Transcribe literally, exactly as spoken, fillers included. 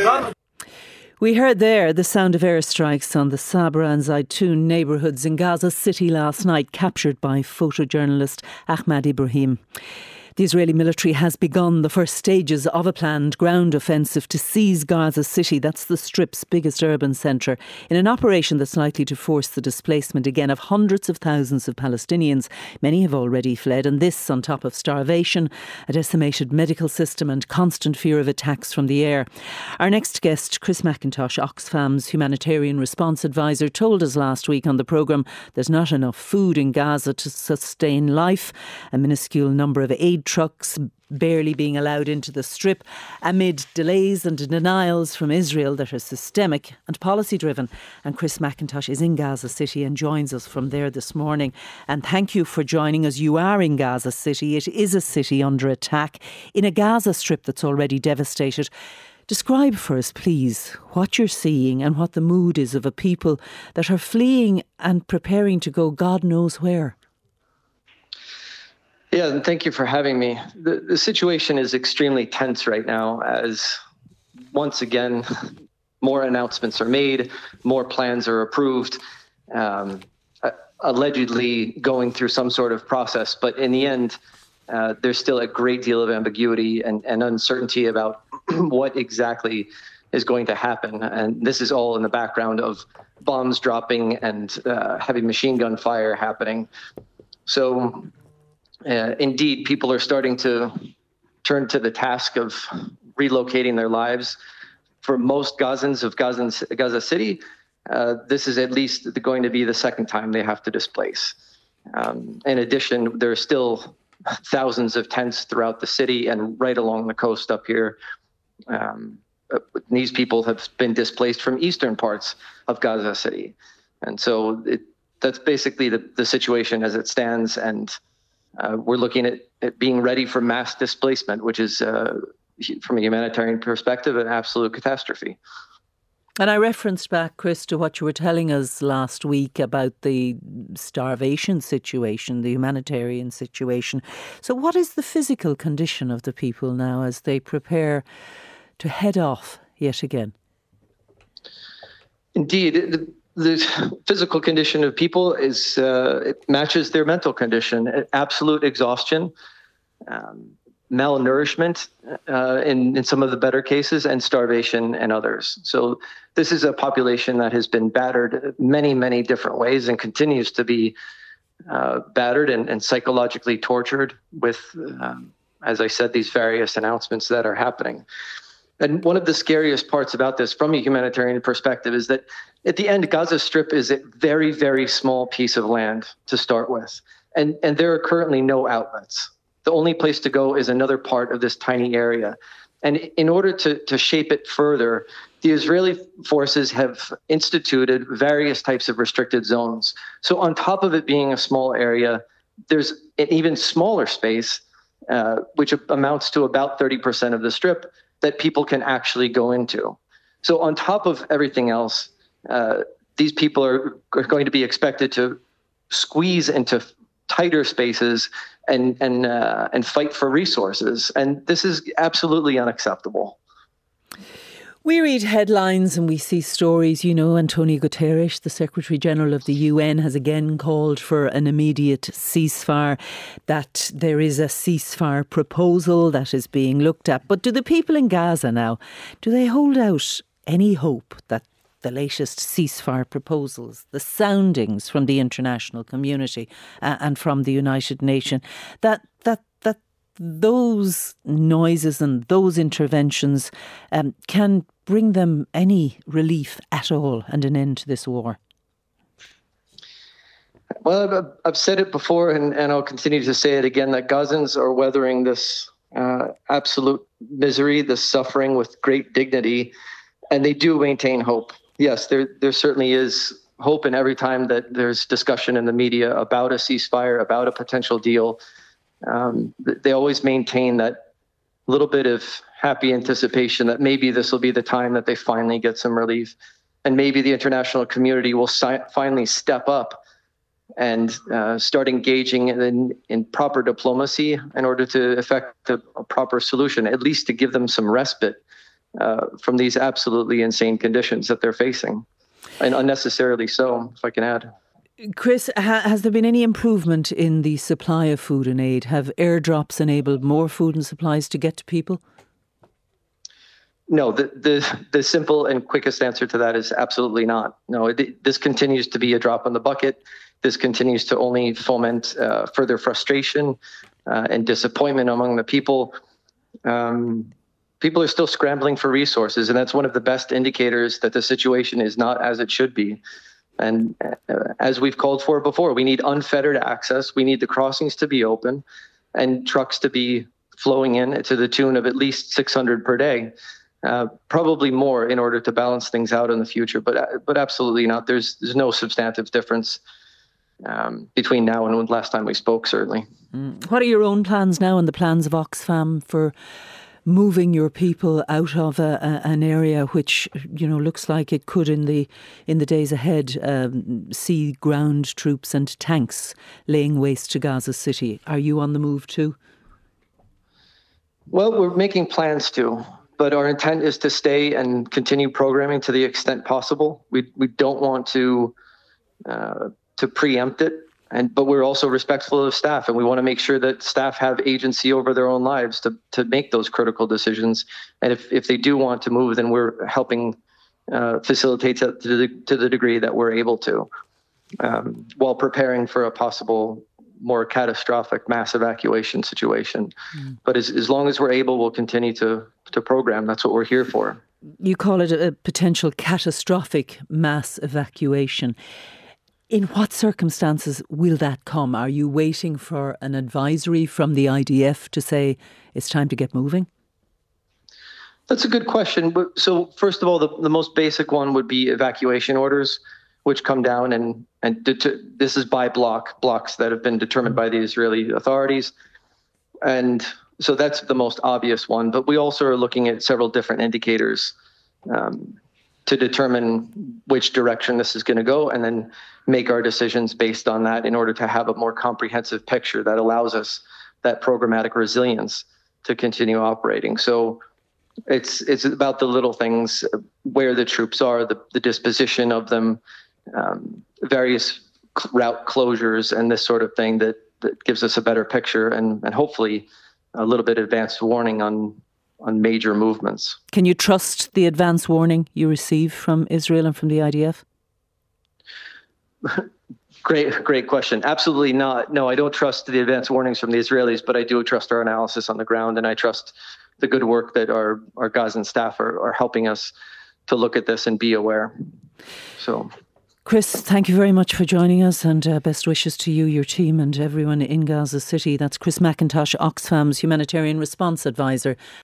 We heard there the sound of airstrikes on the Sabra and Zaytun neighbourhoods in Gaza City last night, captured by photojournalist Ahmad Ibrahim. The Israeli military has begun the first stages of a planned ground offensive to seize Gaza City, that's the Strip's biggest urban centre, in an operation that's likely to force the displacement again of hundreds of thousands of Palestinians. Many have already fled, and this on top of starvation, a decimated medical system and constant fear of attacks from the air. Our next guest, Chris McIntosh, Oxfam's humanitarian response advisor, told us last week on the programme there's not enough food in Gaza to sustain life. A minuscule number of aid trucks barely being allowed into the Strip amid delays and denials from Israel that are systemic and policy driven. And Chris McIntosh is in Gaza City and joins us from there this morning. And thank you for joining us. You are in Gaza City. It is a city under attack in a Gaza Strip that's already devastated. Describe for us, please, what you're seeing and what the mood is of a people that are fleeing and preparing to go God knows where. Yeah, and thank you for having me. The, the situation is extremely tense right now as, once again, more announcements are made, more plans are approved, um, allegedly going through some sort of process. But in the end, uh, there's still a great deal of ambiguity and, and uncertainty about what exactly is going to happen. And this is all in the background of bombs dropping and uh, heavy machine gun fire happening. So... Uh, indeed, people are starting to turn to the task of relocating their lives. For most Gazans of Gaza, Gaza City, uh, this is at least going to be the second time they have to displace. Um, in addition, there are still thousands of tents throughout the city and right along the coast up here. Um, these people have been displaced from eastern parts of Gaza City. And so it, that's basically the, the situation as it stands. And Uh, we're looking at, at being ready for mass displacement, which is, uh, from a humanitarian perspective, an absolute catastrophe. And I referenced back, Chris, to what you were telling us last week about the starvation situation, the humanitarian situation. So what is the physical condition of the people now as they prepare to head off yet again? Indeed. The, The physical condition of people is uh, it matches their mental condition. Absolute exhaustion, um, malnourishment uh, in, in some of the better cases, and starvation in others. So this is a population that has been battered many, many different ways and continues to be uh, battered and, and psychologically tortured with, um, as I said, these various announcements that are happening. And one of the scariest parts about this from a humanitarian perspective is that at the end, Gaza Strip is a very, very small piece of land to start with. And, and there are currently no outlets. The only place to go is another part of this tiny area. And in order to, to shape it further, the Israeli forces have instituted various types of restricted zones. So on top of it being a small area, there's an even smaller space, uh, which amounts to about thirty percent of the Strip, that people can actually go into. So on top of everything else, uh, these people are, are going to be expected to squeeze into tighter spaces and and uh, and fight for resources. And this is absolutely unacceptable. We read headlines and we see stories, you know, Antonio Guterres, the Secretary General of the U N, has again called for an immediate ceasefire, that there is a ceasefire proposal that is being looked at. But do the people in Gaza now, do they hold out any hope that the latest ceasefire proposals, the soundings from the international community uh, and from the United Nations, that that that those noises and those interventions um, can bring them any relief at all and an end to this war? Well, I've said it before, and, and I'll continue to say it again, that Gazans are weathering this uh, absolute misery, this suffering with great dignity, and they do maintain hope. Yes, there there certainly is hope, and every time that there's discussion in the media about a ceasefire, about a potential deal, um, they always maintain that little bit of happy anticipation that maybe this will be the time that they finally get some relief, and maybe the international community will si- finally step up and uh, start engaging in, in proper diplomacy in order to effect a, a proper solution, at least to give them some respite uh, from these absolutely insane conditions that they're facing, and unnecessarily so, if I can add. Chris, ha- has there been any improvement in the supply of food and aid? Have airdrops enabled more food and supplies to get to people? No, the, the the simple and quickest answer to that is absolutely not. No, it, this continues to be a drop in the bucket. This continues to only foment uh, further frustration uh, and disappointment among the people. Um, people are still scrambling for resources, and that's one of the best indicators that the situation is not as it should be. And uh, as we've called for before, we need unfettered access. We need the crossings to be open and trucks to be flowing in to the tune of at least six hundred per day. Uh, probably more in order to balance things out in the future, but but absolutely not. There's there's no substantive difference um, between now and when last time we spoke, certainly. Mm. What are your own plans now and the plans of Oxfam for moving your people out of a, a, an area which, you know, looks like it could in the in the days ahead um, see ground troops and tanks laying waste to Gaza City? Are you on the move too? Well, we're making plans to. But our intent is to stay and continue programming to the extent possible. We we don't want to uh, to preempt it, and but we're also respectful of staff, and we want to make sure that staff have agency over their own lives to to make those critical decisions. And if, if they do want to move, then we're helping uh, facilitate that to the to the degree that we're able to, um, while preparing for a possible more catastrophic mass evacuation situation. Mm. But as, as long as we're able, we'll continue to, to program. That's what we're here for. You call it a potential catastrophic mass evacuation. In what circumstances will that come? Are you waiting for an advisory from the I D F to say it's time to get moving? That's a good question. So first of all, the, the most basic one would be evacuation orders, which come down and and det- this is by block blocks that have been determined by the Israeli authorities, and so that's the most obvious one. But we also are looking at several different indicators um, to determine which direction this is going to go, and then make our decisions based on that in order to have a more comprehensive picture that allows us that programmatic resilience to continue operating. So it's it's about the little things, where the troops are, the, the disposition of them. Um, various route closures and this sort of thing that, that gives us a better picture and, and hopefully a little bit advanced warning on on major movements. Can you trust the advance warning you receive from Israel and from the I D F? Great, great question. Absolutely not. No, I don't trust the advance warnings from the Israelis, but I do trust our analysis on the ground, and I trust the good work that our, our Gazan staff are, are helping us to look at this and be aware. So... Chris, thank you very much for joining us, and uh, best wishes to you, your team and everyone in Gaza City. That's Chris McIntosh, Oxfam's Humanitarian Response Advisor